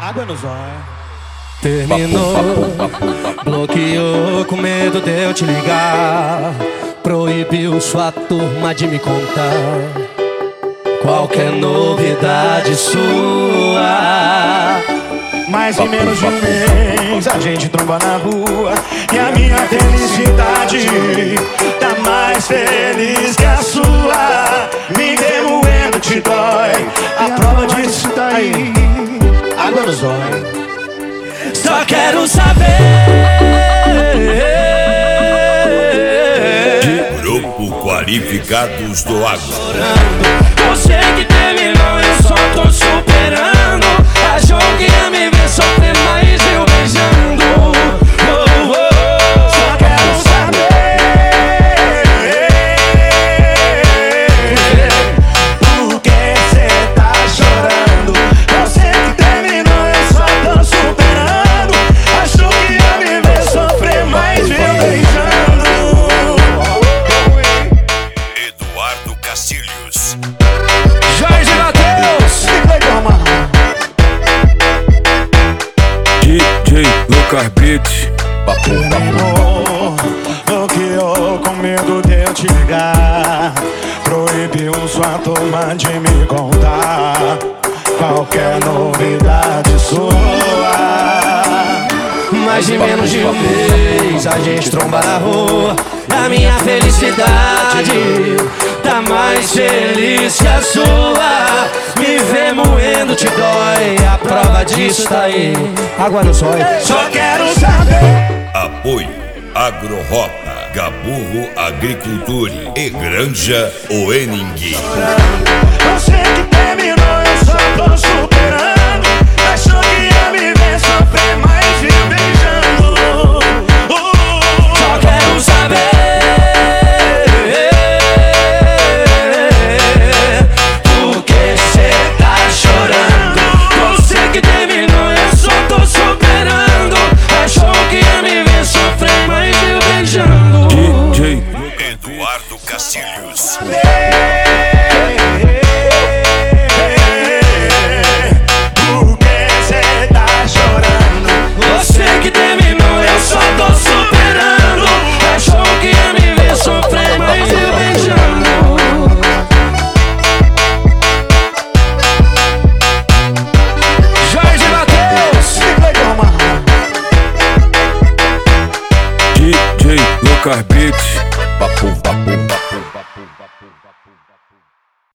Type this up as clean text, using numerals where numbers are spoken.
Água no zóio. Terminou, bloqueou com medo de eu te ligar. Proibiu sua turma de me contar qualquer novidade sua. Mas em menos de um mês a gente tromba na rua e a minha felicidade tá mais feliz que a sua. Me remoendo te dói, a prova disso tá aí. Água no zóio. Só quero saber. De Grupo Qualificados do Agro. Você que terminou, eu só tô superando. Achou que ia me ver sofrer, mas eu beijando. Só quero saber por que cê tá chorando. Você que terminou, eu só tô superando. Achou que ia me ver sofrer, mas eu beijando. Eduardo Castilhos. Jorge Mateus, DJ Lucas Beats. terminou, bloqueou com medo de eu te ligar. Proibiu sua turma de me contar qualquer novidade sua. mais de menos de um mês a gente tromba na rua. A minha felicidade tá mais feliz que a sua. Me ver moendo te dói, a prova disso tá aí. Água no zóio. Só quero saber. Apoio Agrorota, Gaburro Agriculture e Granja Oening. Você que terminou, eu só tô superando. Achou que ia me ver sofrer, mas viu beijando. Só quero saber por que cê tá chorando. Você que terminou, eu só tô superando. Achou que ia me ver sofrer, mas viu beijando. DJ Eduardo Castilhos. Por que cê tá chorando? Você que terminou, eu só tô superando. Achou que ia me ver sofrer, mas viu beijando. Jorge Mateus, DJ Lucas Beats.